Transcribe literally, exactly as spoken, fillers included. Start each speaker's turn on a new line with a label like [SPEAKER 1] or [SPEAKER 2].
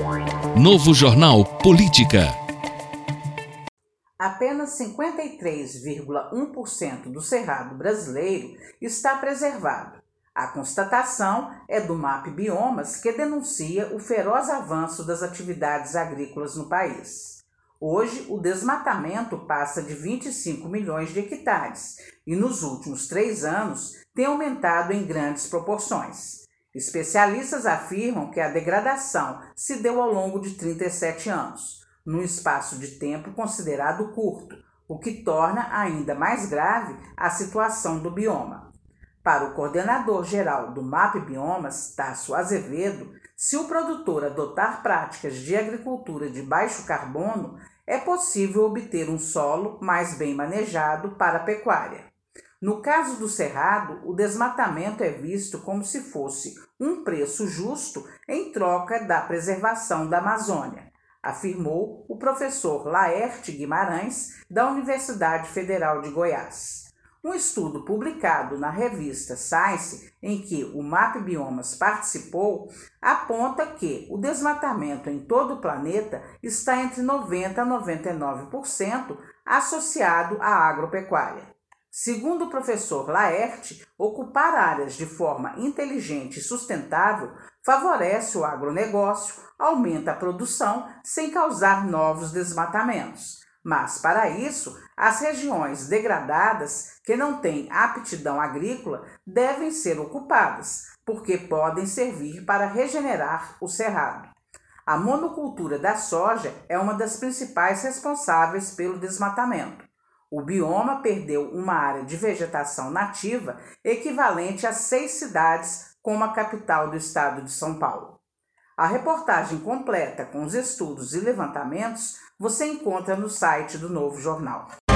[SPEAKER 1] Novo Jornal Política.
[SPEAKER 2] Apenas cinquenta e três vírgula um por cento do cerrado brasileiro está preservado. A constatação é do MAP Biomas, que denuncia o feroz avanço das atividades agrícolas no país. Hoje, o desmatamento passa de vinte e cinco milhões de hectares e, nos últimos três anos, tem aumentado em grandes proporções. Especialistas afirmam que a degradação se deu ao longo de trinta e sete anos, num espaço de tempo considerado curto, o que torna ainda mais grave a situação do bioma. Para o coordenador-geral do MAP Biomas, Tássio Azevedo, se o produtor adotar práticas de agricultura de baixo carbono, é possível obter um solo mais bem manejado para a pecuária. No caso do cerrado, o desmatamento é visto como se fosse um preço justo em troca da preservação da Amazônia, afirmou o professor Laerte Guimarães, da Universidade Federal de Goiás. Um estudo publicado na revista Science, em que o MAP Biomas participou, aponta que o desmatamento em todo o planeta está entre noventa por cento a noventa e nove por cento associado à agropecuária. Segundo o professor Laerte, ocupar áreas de forma inteligente e sustentável favorece o agronegócio, aumenta a produção sem causar novos desmatamentos. Mas, para isso, as regiões degradadas, que não têm aptidão agrícola, devem ser ocupadas, porque podem servir para regenerar o cerrado. A monocultura da soja é uma das principais responsáveis pelo desmatamento. O bioma perdeu uma área de vegetação nativa equivalente a seis cidades, como a capital do estado de São Paulo. A reportagem completa com os estudos e levantamentos você encontra no site do Novo Jornal.